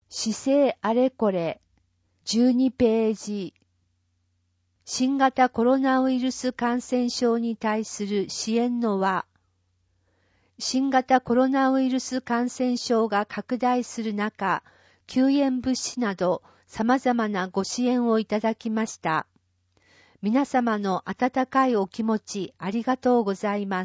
姿勢あれこれ12ページ。新型コロナウイルス感染症に対する支援の輪。新型コロナウイルス感染症が拡大する中、救援物資など様々なご支援をいただきました。皆様の温かいお気持ちありがとうございます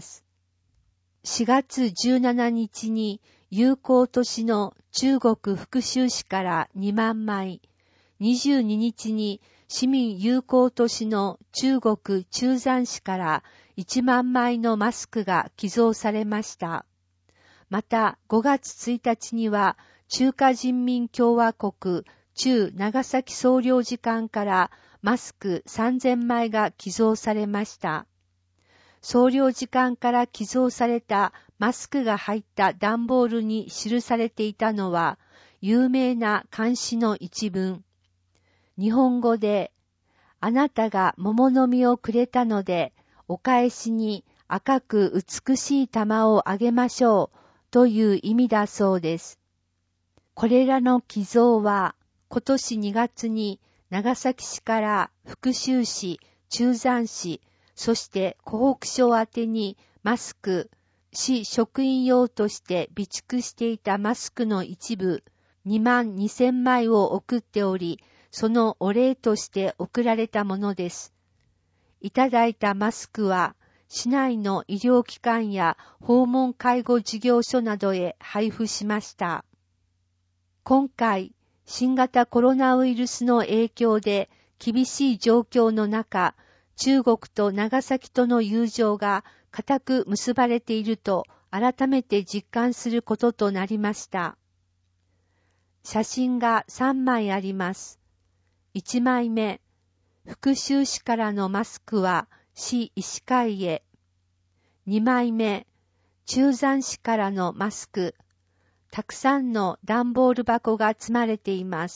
。4月17日に友好都市の中国福州市から2万枚、22日に市民友好都市の中国中山市から1万枚のマスクが寄贈されました。また5月1日には中華人民共和国駐長崎総領事館からマスク3000枚が寄贈されました。総領事館から寄贈されたマスクが入った段ボールに記されていたのは有名な漢詩の一文。日本語で、あなたが桃の実をくれたので、お返しに赤く美しい玉をあげましょうという意味だそうです。これらの寄贈は今年2月に長崎市から福州市、中山市、そして湖北省宛てにマスク、市職員用として備蓄していたマスクの一部22,000枚を送っており、そのお礼として送られたものです。いただいたマスクは、市内の医療機関や訪問介護事業所などへ配布しました。今回、新型コロナウイルスの影響で厳しい状況の中、中国と長崎との友情が固く結ばれていると改めて実感することとなりました。写真が3枚あります。1枚目、福州市からのマスクは市医師会へ。2枚目、中山市からのマスク。たくさんの段ボール箱が積まれています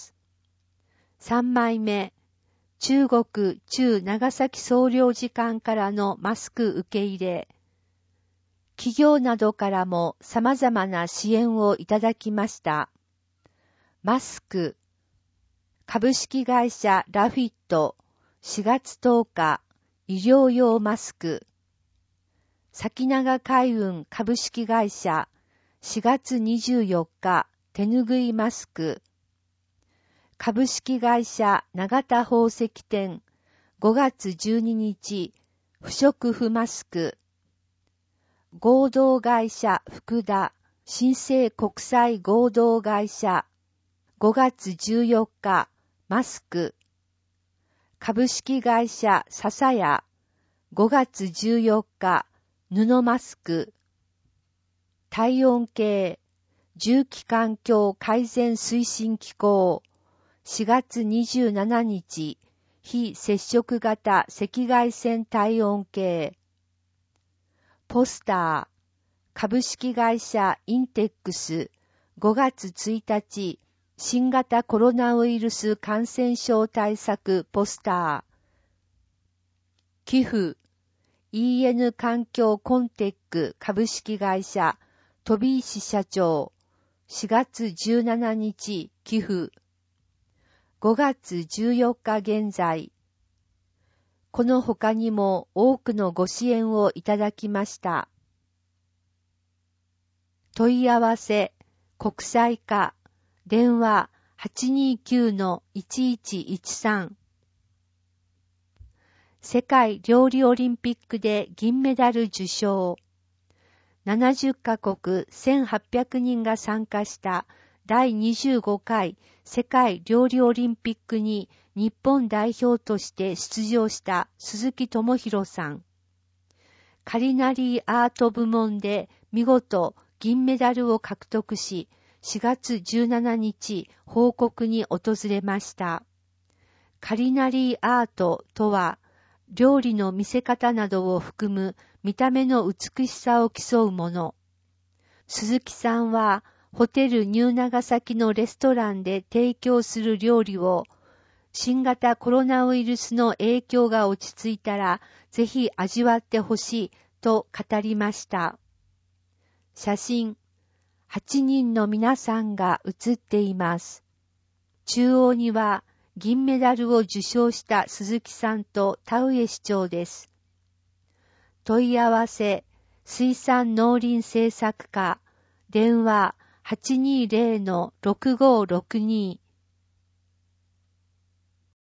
。3枚目、中国駐長崎総領事館からのマスク受け入れ。企業などからも様々な支援をいただきました。マスク。株式会社ラフィット4月10日医療用マスク。先長海運株式会社4月24日手ぬぐいマスク。株式会社長田宝石店5月12日不織布マスク。合同会社福田新生国際合同会社5月14日マスク。株式会社笹屋5月14日布マスク。体温計住機環境改善推進機構4月27日非接触型赤外線体温計。ポスター株式会社インテックス5月1日新型コロナウイルス感染症対策ポスター。寄付 EN 環境コンテック株式会社飛石社長4月17日寄付。5月14日現在。この他にも多くのご支援をいただきました。問い合わせ国際課電話 829-1113 世界料理オリンピックで銀メダル受賞。70カ国1800人が参加した第25回世界料理オリンピックに日本代表として出場した鈴木智弘さん。カリナリーアート部門で見事銀メダルを獲得し、4月17日報告に訪れました。カリナリーアートとは、料理の見せ方などを含む見た目の美しさを競うもの。鈴木さんは、ホテルニュー長崎のレストランで提供する料理を、新型コロナウイルスの影響が落ち着いたら、ぜひ味わってほしいと語りました。写真、8人の皆さんが写っています。 中央には銀メダルを受賞した鈴木さんと田上市長です。問い合わせ、水産農林政策課、電話 820-6562